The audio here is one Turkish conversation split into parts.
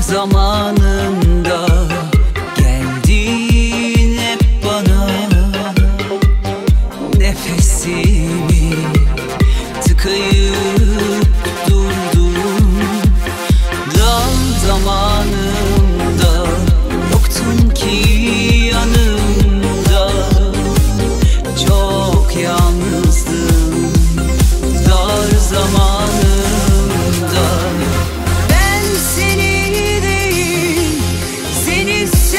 zamanında geldin hep bana, nefesimi tıkayıp durdun. Dar zamanında yoktun ki yanımda, çok yalnızdım dar zamanında. Ben seni değil, seni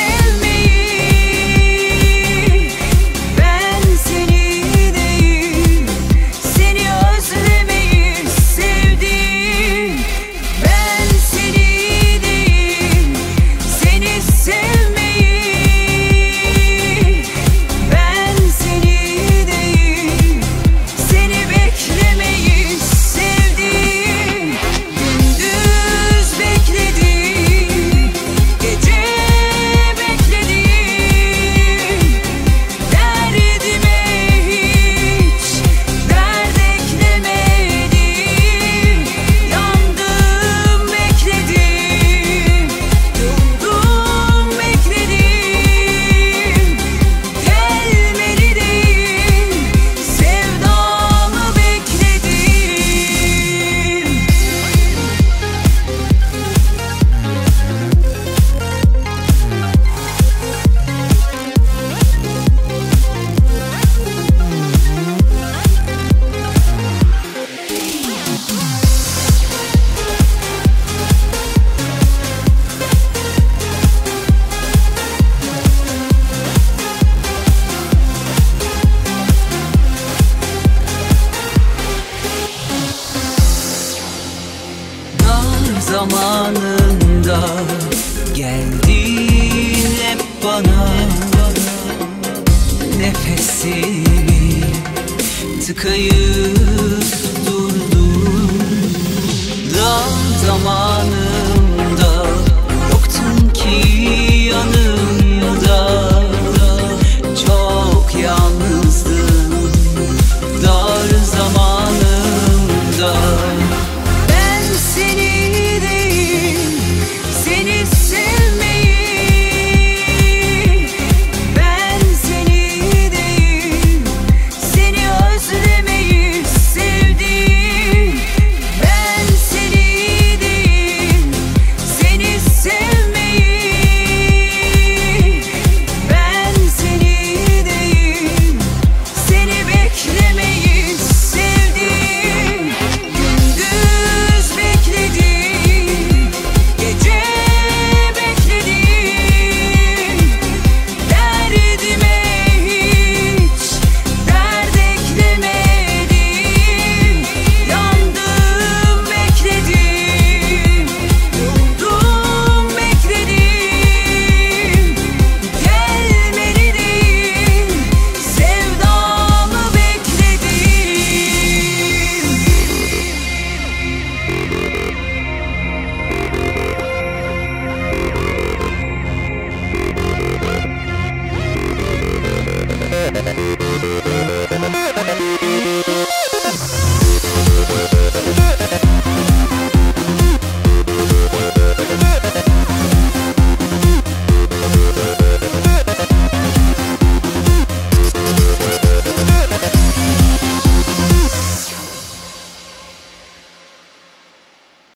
sevmeyi, ben seni değil, seni özlemeyi sevdim. Ben seni değil, seni sevmeyi, ben seni değil, seni beklemeyi sevdim. Gündüz bekledim, gece bekledim, derdime hiç dert eklemedim. Yandım bekledim, yoldum bekledim, gelmedi değil, sevdamı bekledim. Dar zamanında geldin hep bana, nefesimi tıkayıp durdun. Dar zamanında yoktun ki yanımda, çok yalnızdım dar zamanında. Ben seni değil, seni sevmeyi, ben seni değil, seni özlemeyi sevdim. Ben seni değil, seni sevmeyi, ben seni değil, seni beklemeyi sevdim. Gündüz bekledim, gece bekledim, derdime hiç dert eklemedim. Yandım bekledim, yoldum bekledim, gelmedi değil, sevdamı bekledim.